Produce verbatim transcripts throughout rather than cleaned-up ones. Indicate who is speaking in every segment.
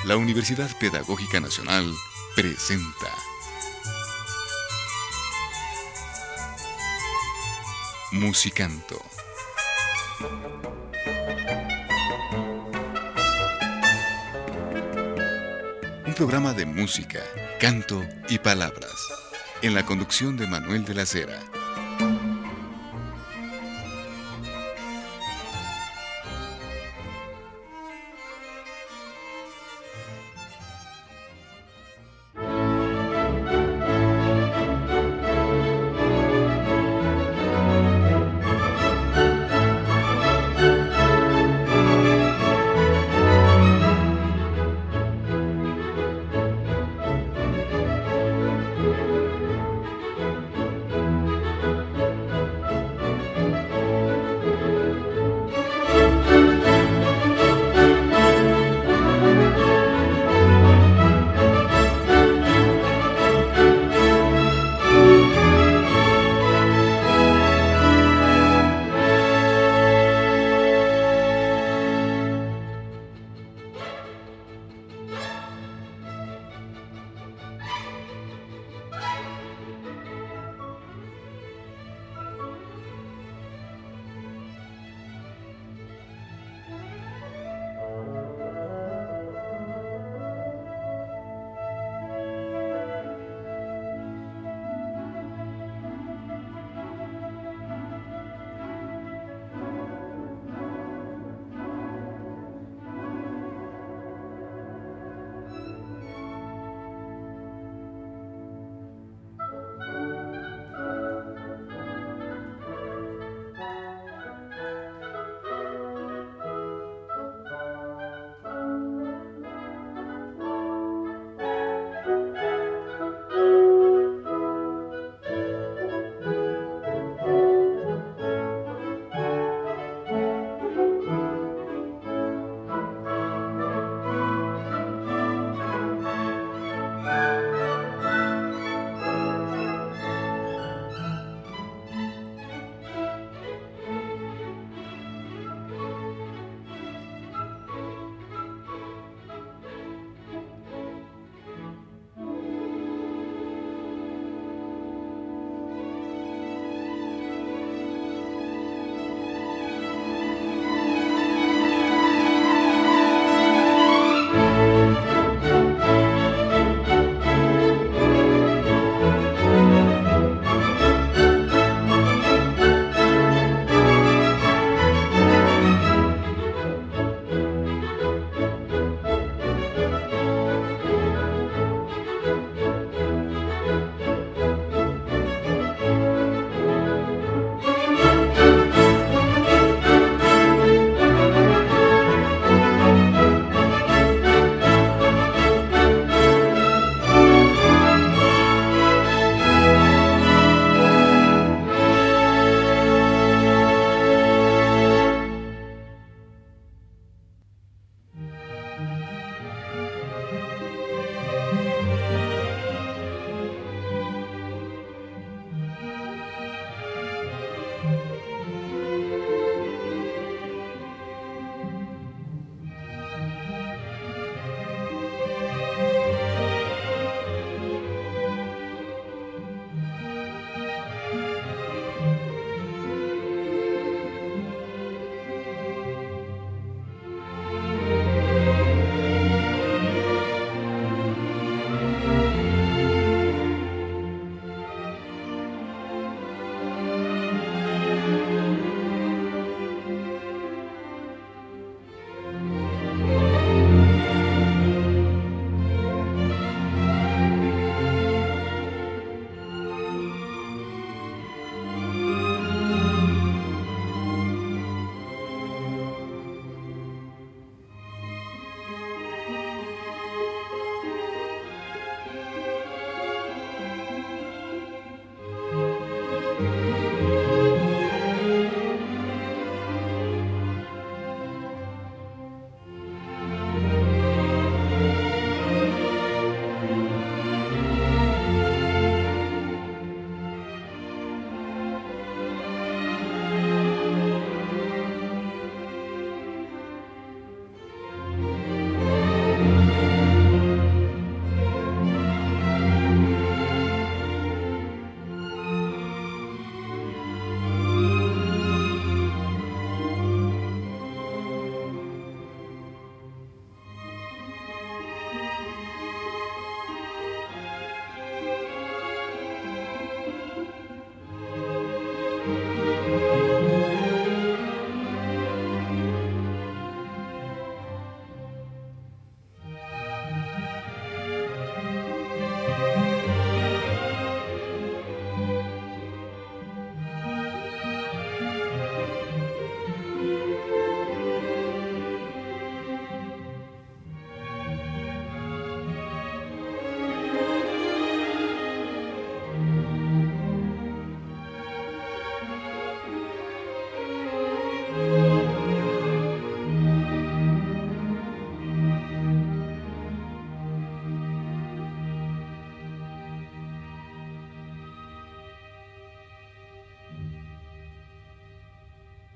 Speaker 1: la Universidad Pedagógica Nacional presenta Musicanto. Un programa de música, canto y palabras, en la conducción de Manuel de la Cera.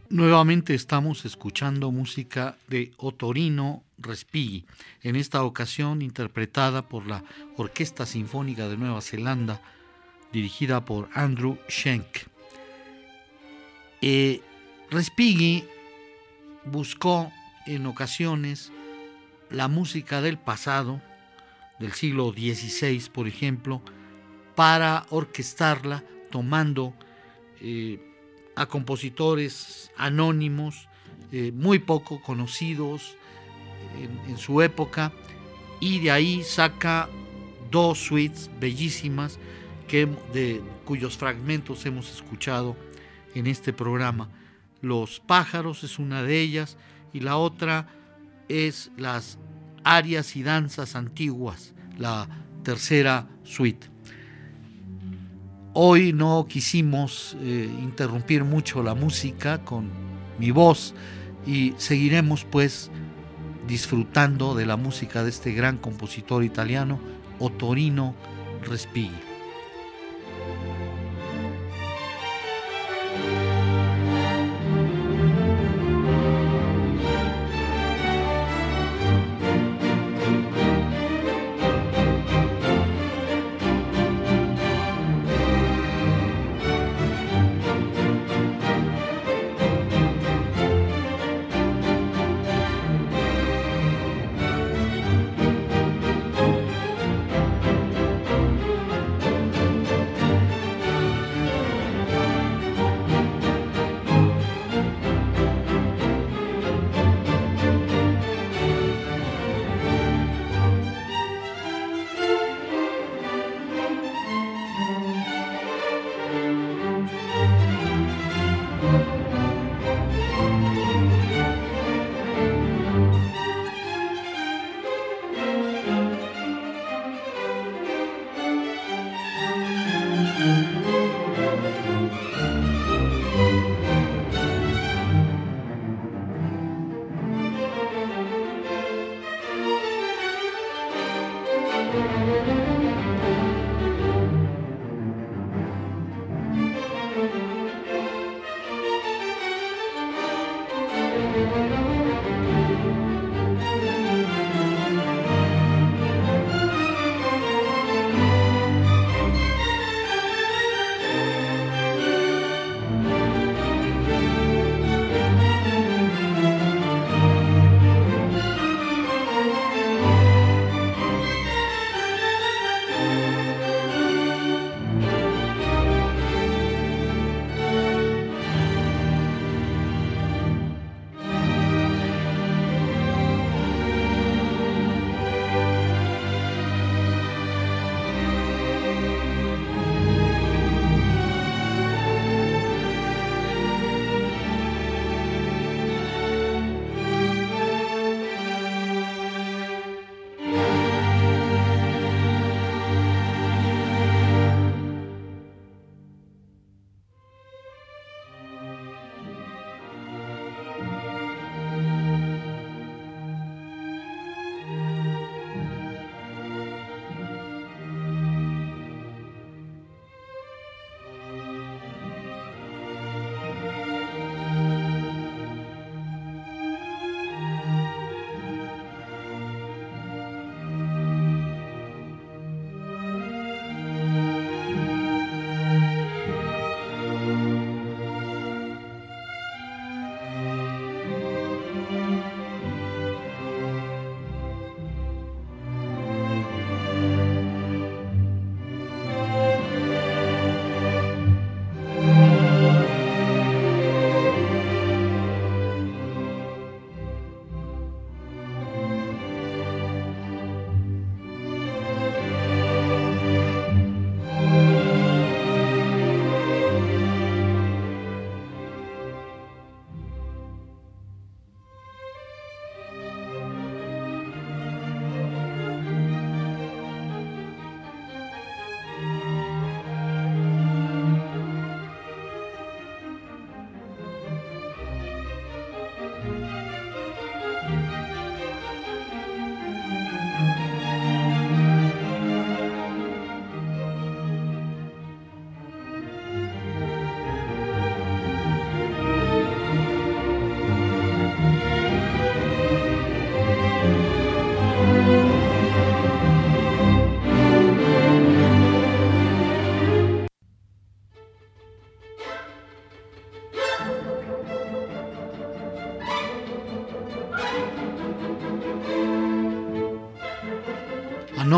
Speaker 2: Nuevamente estamos escuchando música de Ottorino Respighi, en esta ocasión interpretada por la Orquesta Sinfónica de Nueva Zelanda, dirigida por Andrew Schenk. Eh, Respighi buscó en ocasiones la música del pasado, del siglo dieciséis, por ejemplo, para orquestarla tomando eh, a compositores anónimos, eh, muy poco conocidos en, en su época, y de ahí saca dos suites bellísimas que, de, cuyos fragmentos hemos escuchado en este programa. Los pájaros es una de ellas, y la otra es las arias y danzas antiguas, la tercera suite. Hoy no quisimos eh, interrumpir mucho la música con mi voz y seguiremos pues disfrutando de la música de este gran compositor italiano, Ottorino Respighi.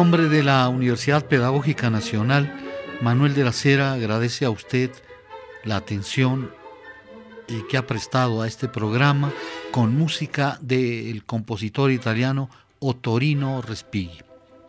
Speaker 2: nombre de la Universidad Pedagógica Nacional, Manuel de la Cera agradece a usted la atención eh, que ha prestado a este programa con música del compositor italiano Ottorino Respighi.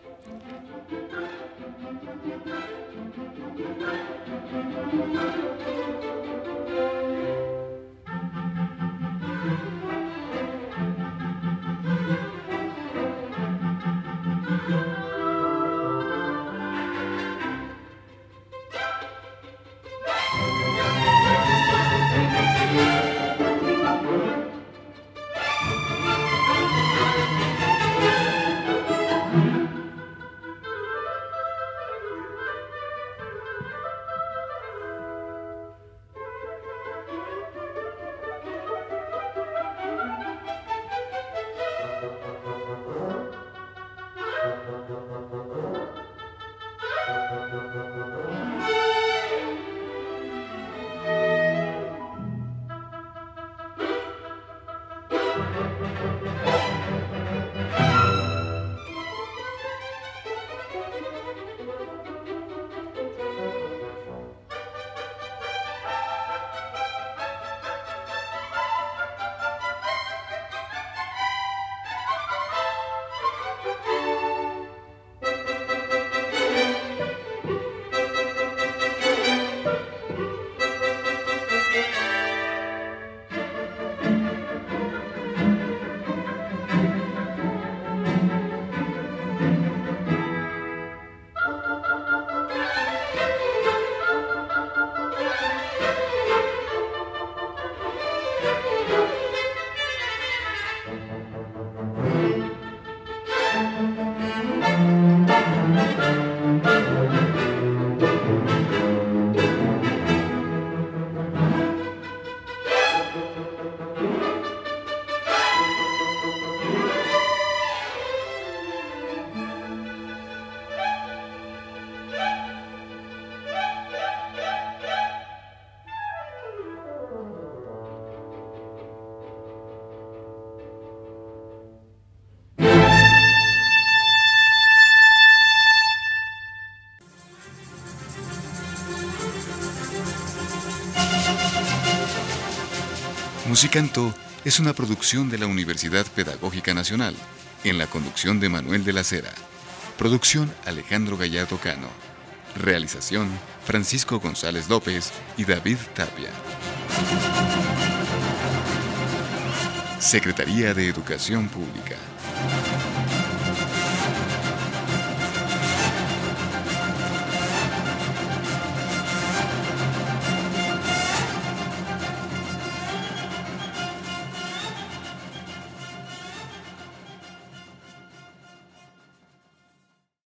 Speaker 1: Musicanto es una producción de la Universidad Pedagógica Nacional, en la conducción de Manuel de la Cera. Producción Alejandro Gallardo Cano. Realización Francisco González López y David Tapia. Secretaría de Educación Pública.